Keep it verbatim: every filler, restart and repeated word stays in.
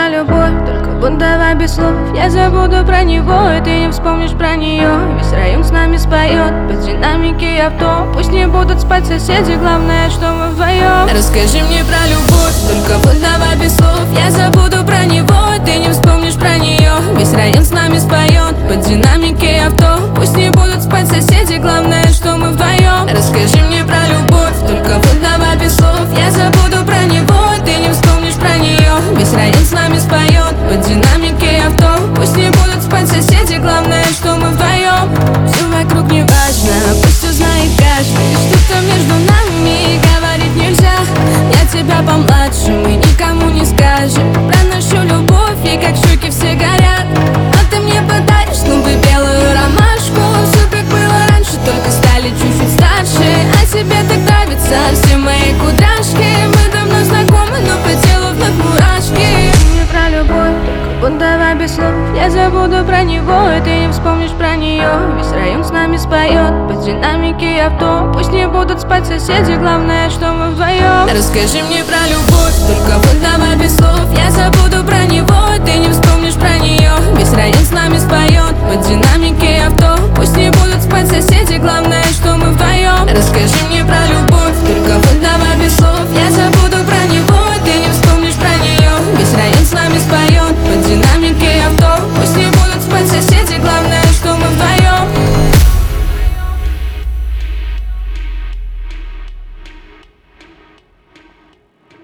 про любовь, только вот давай без слов. Я забуду про него, и ты не вспомнишь про нее. Весь район с нами споет под динамики авто. Пусть не будут спать соседи, главное, что мы вдвоем. Расскажи мне про любовь, только вот давай без слов. Я забуду про него, и ты не вспомнишь про нее. Весь район с нами споет под динамики авто. Пусть не будут спать соседи, главное, что мы вдвоем. Расскажи мне про любовь, только вот давай без слов. Я забуду про него, и ты не вспомнишь про нее. Весь район с нами споет под динамики авто. Пусть не будут спать соседи, главное, что мы вдвоем. Все вокруг не важно, пусть узнает каждый. Что-то между нами говорить нельзя. Я тебя помладше, мы никому не скажем про нашу любовь, и как щеки все горят. А ты мне подаришь снова белую ромашку. Все как было раньше, только стали чуть-чуть старше. А тебе так нравятся все мои кудряшки. Мы давно знакомы, но по телу вновь мурашки. Не про любовь, только вот давай без слов. Я забуду про него, и ты не вспомнишь про нее. Весь район с нами споет под динамики авто. Пусть не будут спать соседи, главное, что мы вдвоем. Расскажи мне про любовь, только вот давай без слов. Я забуду